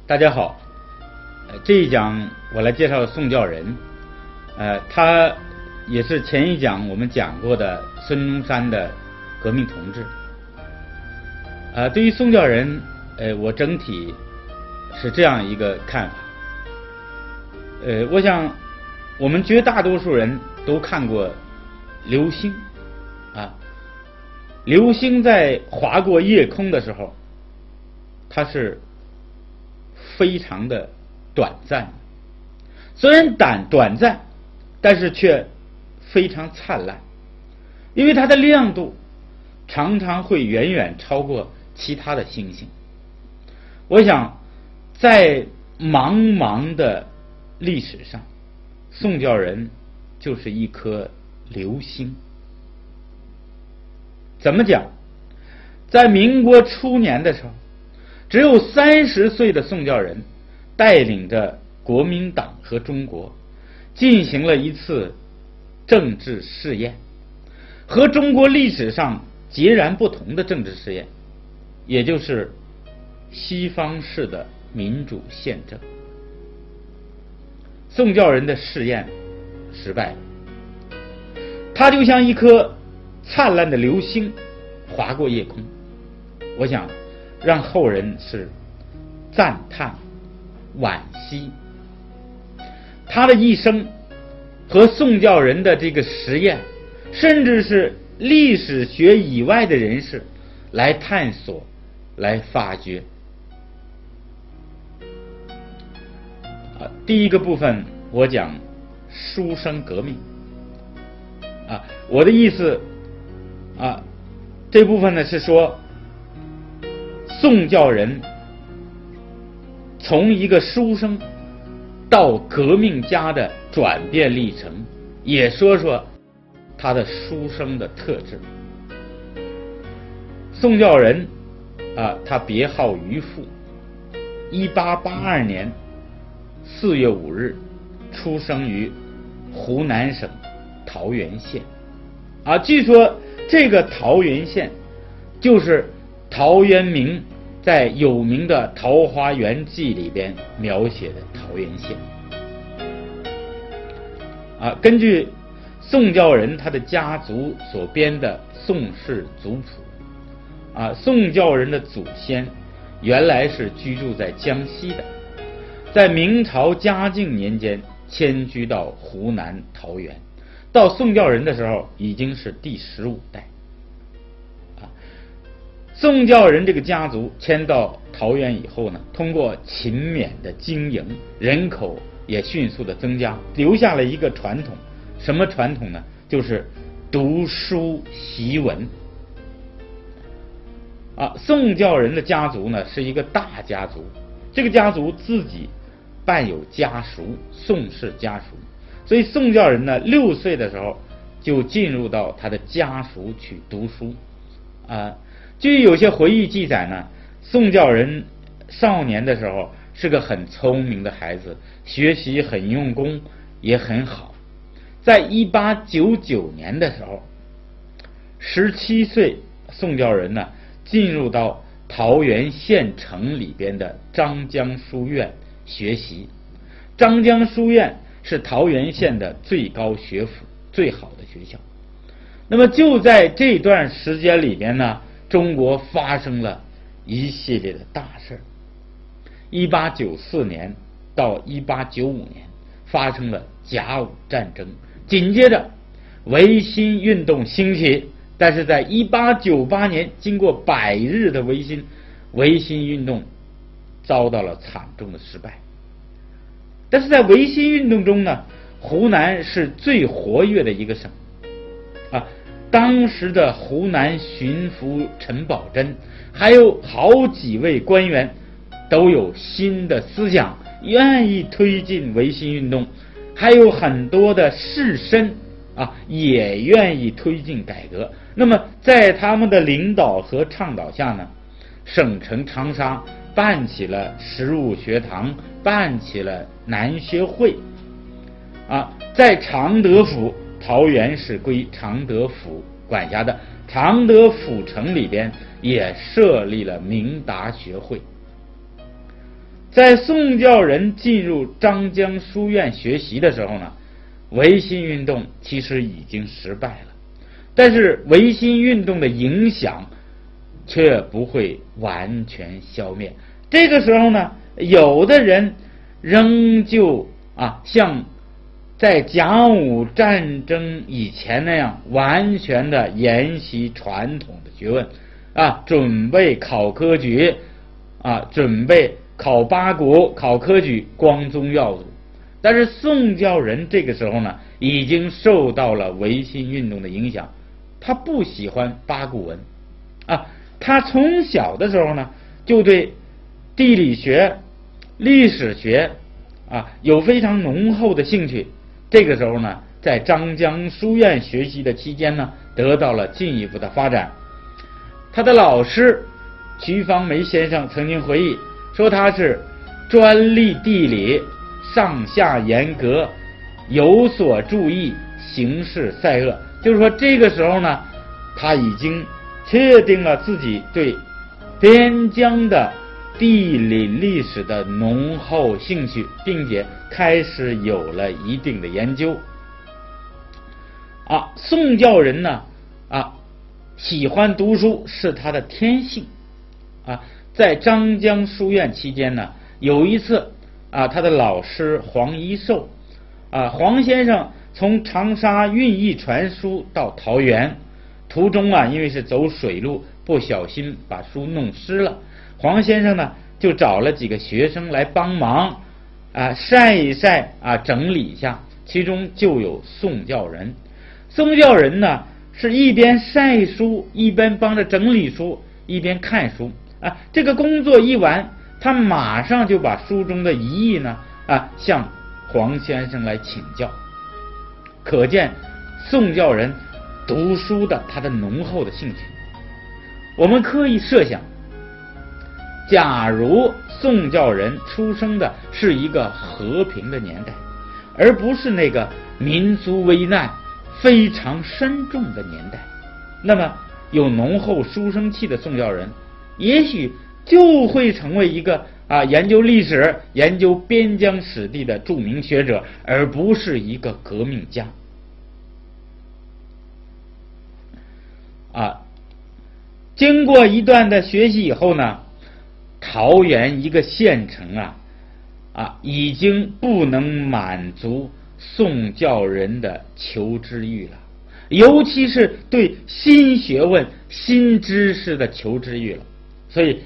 大家好，这一讲我来介绍宋教仁，他也是前一讲我们讲过的孙中山的革命同志。对于宋教仁，我整体是这样一个看法。我想我们绝大多数人都看过流星啊，流星在划过夜空的时候，它是非常的短暂，虽然短暂，但是却非常灿烂，因为它的亮度常常会远远超过其他的星星。我想在茫茫的历史上，宋教仁就是一颗流星。怎么讲？在民国初年的时候，只有30岁的宋教仁带领着国民党和中国进行了一次政治试验，和中国历史上截然不同的政治试验，也就是西方式的民主宪政。宋教仁的试验失败了，他就像一颗灿烂的流星划过夜空，我想让后人是赞叹惋惜。他的一生和宋教仁的这个实验，甚至是历史学以外的人士来探索来发掘。第一个部分我讲书生革命我的意思这部分呢是说宋教仁从一个书生到革命家的转变历程，也说说他的书生的特质。宋教仁他别号渔父，1882年4月5日出生于湖南省桃源县据说这个桃源县就是陶渊明在有名的《桃花源记》里边描写的桃源县根据宋教仁他的家族所编的宋氏族谱宋教仁的祖先原来是居住在江西的，在明朝嘉靖年间迁居到湖南桃源，到宋教仁的时候已经是第15代宋教仁这个家族迁到桃源以后呢，通过勤勉的经营，人口也迅速的增加，留下了一个传统。什么传统呢？就是读书习文宋教仁的家族呢是一个大家族，这个家族自己办有家塾，宋氏家塾，所以宋教仁呢6岁的时候就进入到他的家塾去读书据有些回忆记载呢，宋教仁少年的时候是个很聪明的孩子，学习很用功，也很好。在1899年的时候，17岁，宋教仁呢进入到桃源县城里边的张江书院学习。张江书院是桃源县的最高学府，最好的学校。那么就在这段时间里边呢，中国发生了一系列的大事。1894年到1895年发生了甲午战争，紧接着维新运动兴起，但是在1898年经过100日的维新运动遭到了惨重的失败。但是在维新运动中呢，湖南是最活跃的一个省当时的湖南巡抚陈宝箴还有好几位官员都有新的思想，愿意推进维新运动，还有很多的士绅也愿意推进改革。那么在他们的领导和倡导下呢，省城长沙办起了实物学堂，办起了南学会在常德府，桃源是归常德府管辖的，常德府城里边也设立了明达学会。 在宋教仁进入张江书院学习的时候呢，维新运动其实已经失败了，但是维新运动的影响却不会完全消灭。这个时候呢，有的人仍旧像在甲午战争以前那样完全的沿袭传统的学问准备考科举准备考八股考科举光宗耀祖。但是宋教仁这个时候呢，已经受到了维新运动的影响，他不喜欢八股文他从小的时候呢就对地理学历史学有非常浓厚的兴趣。这个时候呢，在张江书院学习的期间呢，得到了进一步的发展。他的老师瞿方梅先生曾经回忆说，他是专立地理，上下严格，有所注意，形势赛恶。就是说这个时候呢，他已经确定了自己对边疆的地理历史的浓厚兴趣，并且开始有了一定的研究。宋教仁呢喜欢读书是他的天性在张江书院期间呢，有一次他的老师黄一寿黄先生从长沙运一传书到桃园，途中因为是走水路，不小心把书弄湿了。黄先生呢就找了几个学生来帮忙晒一晒整理一下，其中就有宋教仁。宋教仁呢是一边晒书，一边帮着整理书，一边看书这个工作一完，他马上就把书中的疑义呢向黄先生来请教。可见宋教仁读书的他的浓厚的兴趣。我们可以设想，假如宋教仁出生的是一个和平的年代，而不是那个民族危难非常深重的年代，那么有浓厚书生气的宋教仁也许就会成为一个研究历史研究边疆史地的著名学者，而不是一个革命家经过一段的学习以后呢，桃园一个县城已经不能满足宋教仁的求知欲了，尤其是对新学问新知识的求知欲了。所以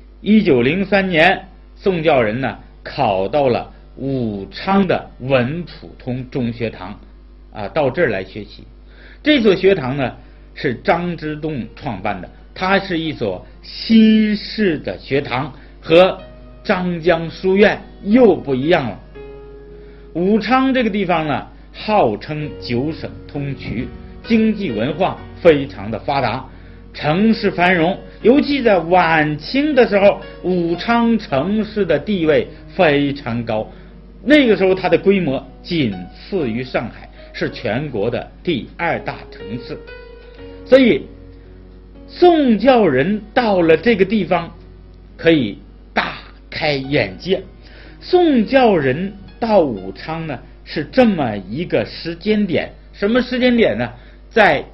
1903年宋教仁呢考到了武昌的文普通中学堂到这儿来学习。这所学堂呢是张之洞创办的，它是一所新式的学堂，和张江书院又不一样了。武昌这个地方呢号称9省通衢，经济文化非常的发达，城市繁荣，尤其在晚清的时候，武昌城市的地位非常高，那个时候它的规模仅次于上海，是全国的第2大城市。所以宋教仁到了这个地方可以大开眼界。宋教仁到武昌呢是这么一个时间点，什么时间点呢？在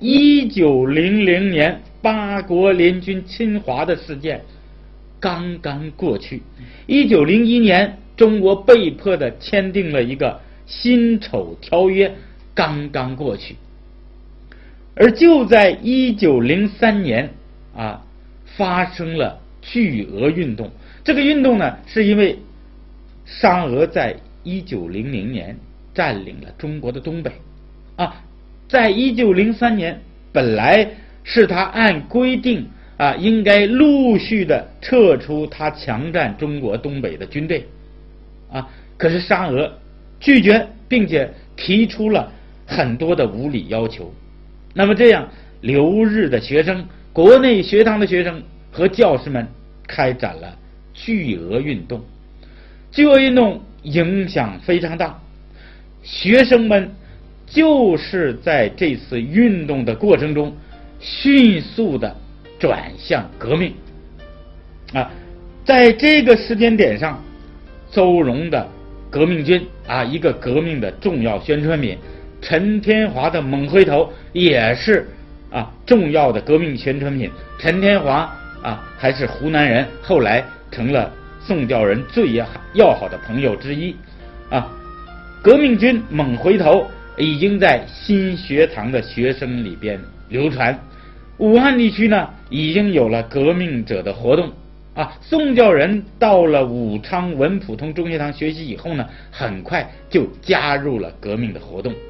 1900年八国联军侵华的事件刚刚过去，1901年中国被迫的签订了一个辛丑条约刚刚过去。而就在1903年发生了巨额运动。这个运动呢是因为沙俄在1900年占领了中国的东北在1903年本来是他按规定应该陆续的撤出他强占中国东北的军队可是沙俄拒绝，并且提出了很多的无理要求。那么这样留日的学生、国内学堂的学生和教师们开展了巨额运动。巨额运动影响非常大，学生们就是在这次运动的过程中迅速的转向革命在这个时间点上， 邹容的革命军啊，一个革命的重要宣传品。陈天华的猛回头也是重要的革命宣传品。陈天华还是湖南人，后来成了宋教仁最要好的朋友之一革命军猛回头已经在新学堂的学生里边流传。武汉地区呢已经有了革命者的活动宋教仁到了武昌文普通中学堂学习以后呢，很快就加入了革命的活动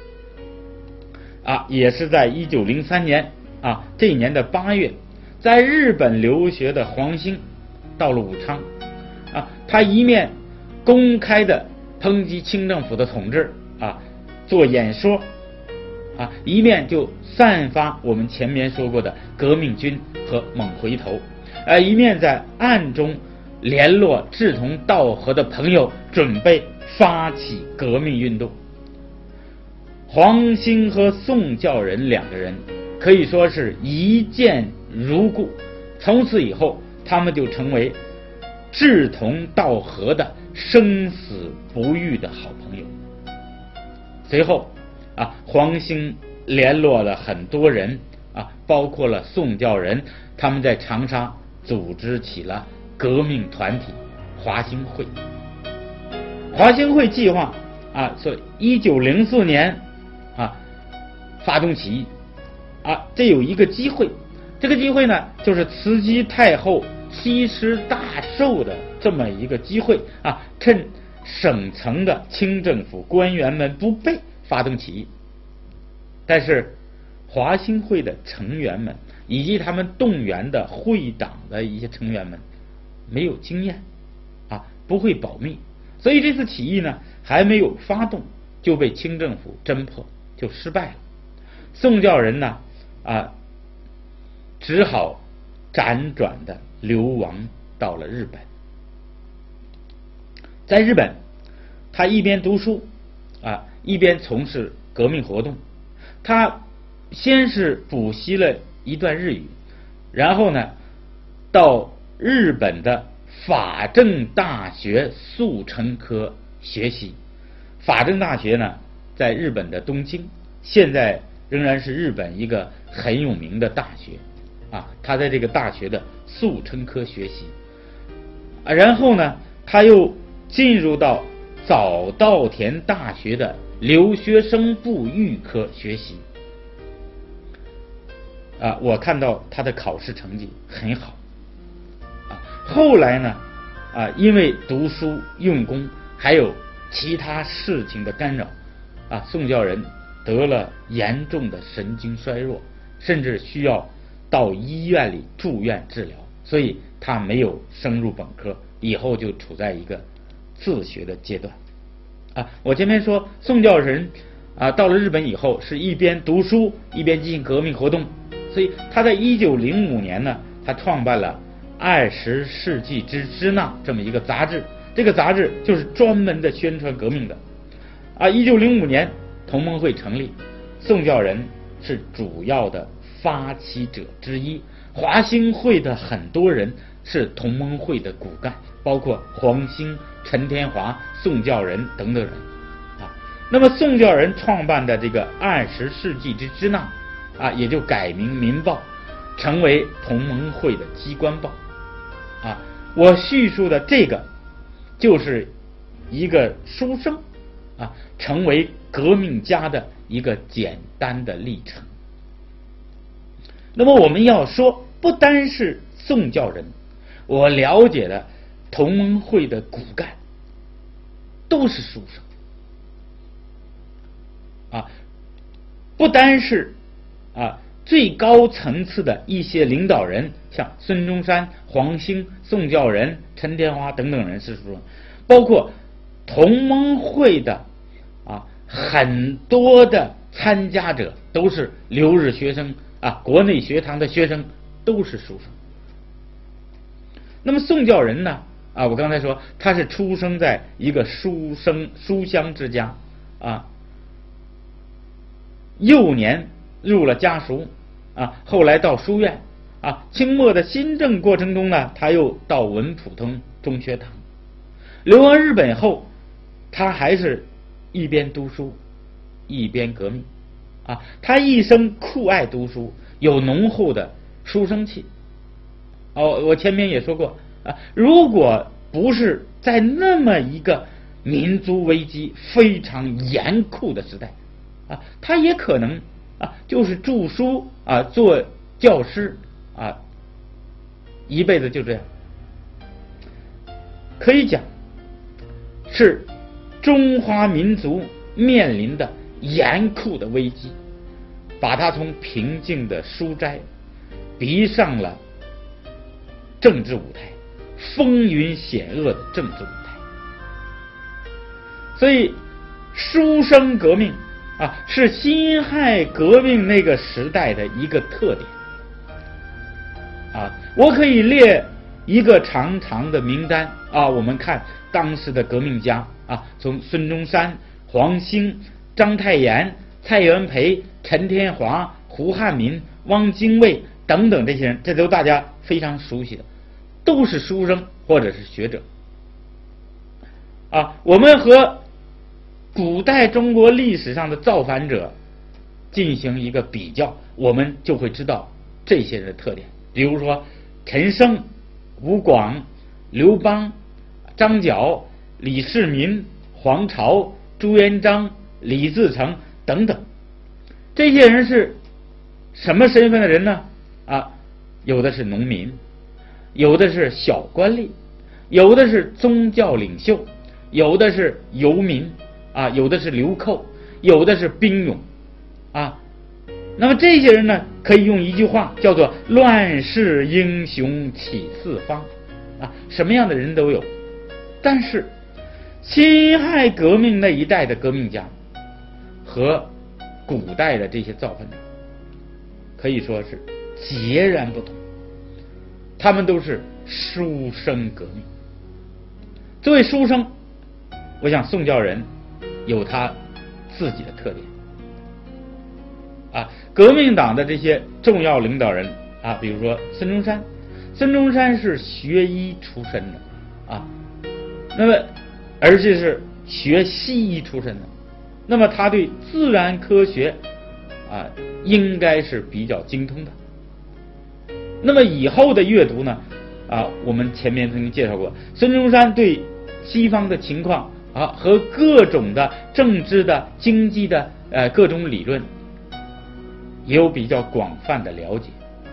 也是在1903年这一年的8月，在日本留学的黄兴到了武昌他一面公开的抨击清政府的统治做演说一面就散发我们前面说过的革命军和猛回头一面在暗中联络志同道合的朋友，准备发起革命运动。黄兴和宋教仁两个人可以说是一见如故，从此以后他们就成为志同道合的生死不渝的好朋友。随后黄兴联络了很多人包括了宋教仁，他们在长沙组织起了革命团体华兴会。华兴会计划所以1904年发动起义这有一个机会，这个机会呢就是慈禧太后70大寿的这么一个机会趁省层的清政府官员们不备发动起义。但是华兴会的成员们以及他们动员的会党的一些成员们没有经验不会保密，所以这次起义呢还没有发动就被清政府侦破，就失败了。宋教仁呢只好辗转的流亡到了日本。在日本他一边读书一边从事革命活动。他先是补习了一段日语，然后呢到日本的法政大学速成科学习。法政大学呢在日本的东京，现在仍然是日本一个很有名的大学他在这个大学的速成科学习然后呢他又进入到早稻田大学的留学生部预科学习我看到他的考试成绩很好后来呢因为读书用功还有其他事情的干扰宋教仁得了严重的神经衰弱，甚至需要到医院里住院治疗，所以他没有升入本科，以后就处在一个自学的阶段我前面说宋教仁到了日本以后是一边读书一边进行革命活动，所以他在1905年呢他创办了20世纪之支那这么一个杂志，这个杂志就是专门的宣传革命的1905年同盟会成立，宋教仁是主要的发起者之一，华兴会的很多人是同盟会的骨干，包括黄兴、陈天华、宋教仁等等人那么宋教仁创办的这个20世纪之支那也就改名民报，成为同盟会的机关报我叙述的这个就是一个书生成为革命家的一个简单的历程。那么我们要说不单是宋教仁，我了解的同盟会的骨干都是书生不单是最高层次的一些领导人，像孙中山、黄兴、宋教仁、陈天华等等人是书生，包括同盟会的很多的参加者都是留日学生国内学堂的学生都是书生。那么宋教仁呢我刚才说他是出生在一个书香之家幼年入了家塾后来到书院清末的新政过程中呢他又到文普通中学堂流亡日本后，他还是一边读书一边革命啊，他一生酷爱读书，有浓厚的书生气。我前面也说过啊，如果不是在那么一个民族危机非常严酷的时代啊，他也可能啊就是著书啊做教师啊，一辈子就这样。可以讲是中华民族面临的严酷的危机，把他从平静的书斋逼上了政治舞台，风云险恶的政治舞台。所以书生革命啊，是辛亥革命那个时代的一个特点啊。我可以列一个长长的名单啊，我们看当时的革命家啊，从孙中山、黄兴、章太炎、蔡元培、陈天华、胡汉民、汪精卫等等这些人，这都大家非常熟悉的，都是书生或者是学者啊。我们和古代中国历史上的造反者进行一个比较，我们就会知道这些人的特点。比如说陈胜、吴广、刘邦、张角、李世民、黄巢、朱元璋、李自成等等，这些人是什么身份的人呢？啊，有的是农民，有的是小官吏，有的是宗教领袖，有的是游民啊，有的是流寇，有的是兵勇啊。那么这些人呢，可以用一句话叫做乱世英雄起四方啊，什么样的人都有。但是辛亥革命那一代的革命家和古代的这些造反者可以说是截然不同，他们都是书生革命。作为书生，我想宋教仁有他自己的特点啊。革命党的这些重要领导人啊，比如说孙中山，孙中山是学医出身的啊，那么而且是学西医出身的，那么他对自然科学啊应该是比较精通的。那么以后的阅读呢啊，我们前面曾经介绍过，孙中山对西方的情况啊和各种的政治的、经济的各种理论也有比较广泛的了解。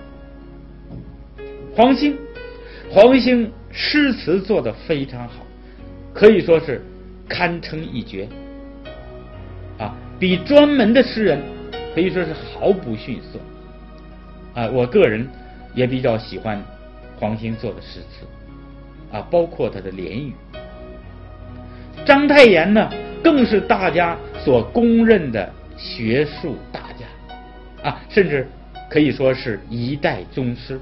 黄兴诗词做得非常好，可以说是堪称一绝啊，比专门的诗人可以说是毫不逊色啊。我个人也比较喜欢黄兴做的诗词啊，包括他的联语。章太炎呢，更是大家所公认的学术大家啊，甚至可以说是一代宗师。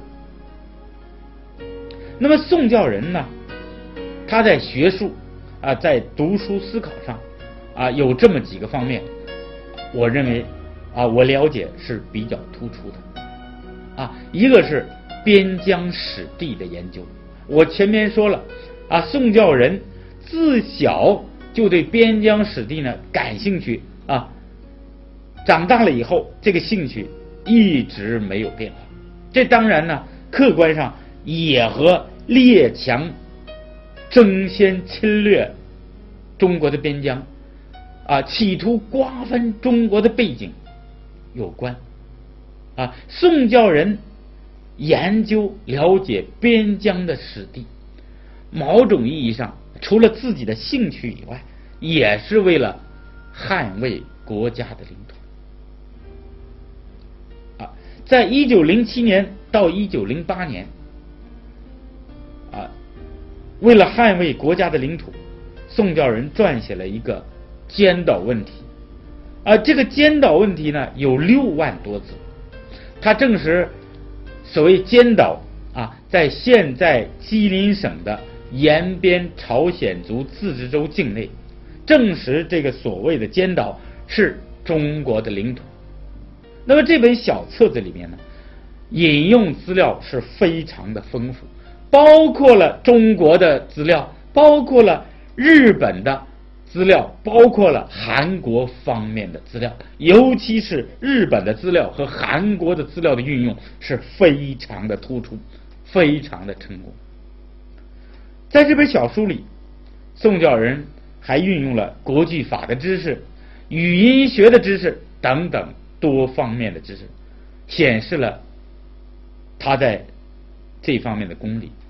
那么宋教仁呢，他在学术啊，在读书思考上啊，有这么几个方面，我认为啊，我了解是比较突出的啊。一个是边疆史地的研究，我前面说了啊，宋教仁自小就对边疆史地呢感兴趣啊，长大了以后这个兴趣一直没有变化。这当然呢，客观上也和列强争先侵略中国的边疆啊，企图瓜分中国的背景有关啊。宋教仁研究了解边疆的史地，某种意义上除了自己的兴趣以外，也是为了捍卫国家的领土啊。在1907年到1908年啊，为了捍卫国家的领土，宋教仁撰写了一个尖岛问题啊。这个尖岛问题呢有6万多字，它证实所谓尖岛啊，在现在吉林省的延边朝鲜族自治州境内，证实这个所谓的尖岛是中国的领土。那么这本小册子里面呢，引用资料是非常的丰富，包括了中国的资料，包括了日本的资料包括了韩国方面的资料，尤其是日本的资料和韩国的资料的运用是非常的突出，非常的成功。在这本小书里，宋教仁还运用了国际法的知识、语音学的知识等等多方面的知识，显示了他在这方面的功力。